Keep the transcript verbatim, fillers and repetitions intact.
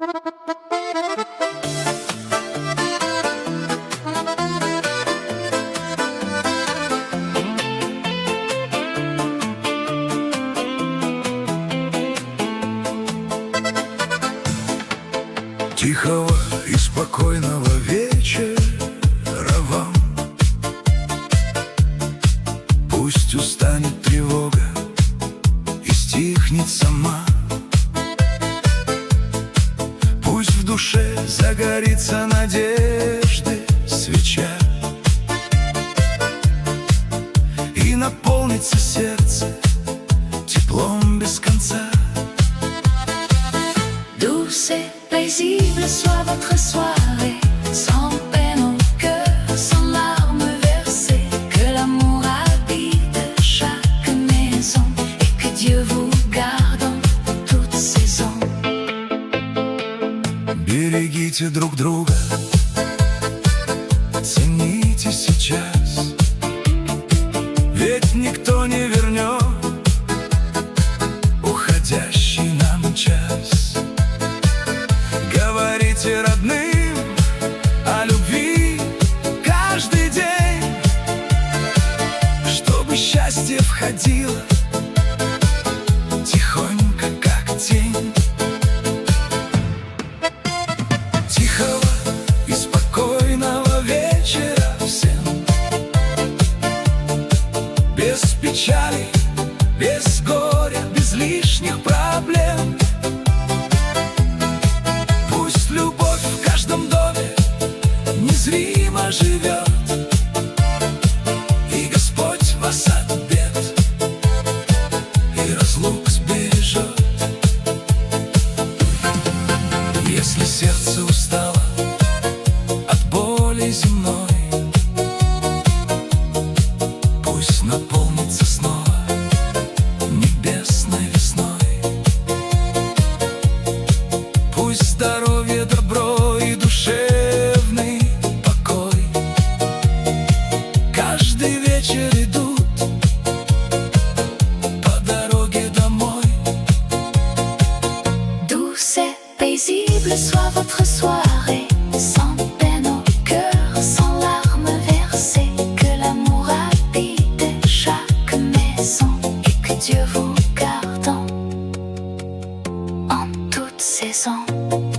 Тихого и спокойного вечера вам. Пусть устанет тревога и стихнет сама. Пусть в душе загорится надежды свеча и наполнится сердце теплом без конца. Douce et paisible soit votre soirée, sans peine au cœur, sans larmes versées. Que l'amour habite chaque maison et que Dieu vous garde en toutes saisons. Берегите друг друга, цените сейчас, ведь никто не вернет уходящий нам час. Говорите родным о любви каждый день, чтобы счастье входило тихонько, как тень. Тихого и спокойного вечера всем, без печали, без горя, без лишних проблем. Пусть любовь в каждом доме незримо живет, и Господь вас от бед и разлук сбережет. Если сердце устало от боли земной, пусть наполнится снова небесной весной. Пусть здоровье, добро и душевный покой каждый вечер идут по дороге домой. Douce et paisible soit votre soirée, sans peine au cœur, sans larmes versées. Que l'amour habite chaque maison et que Dieu vous garde en toutes saisons.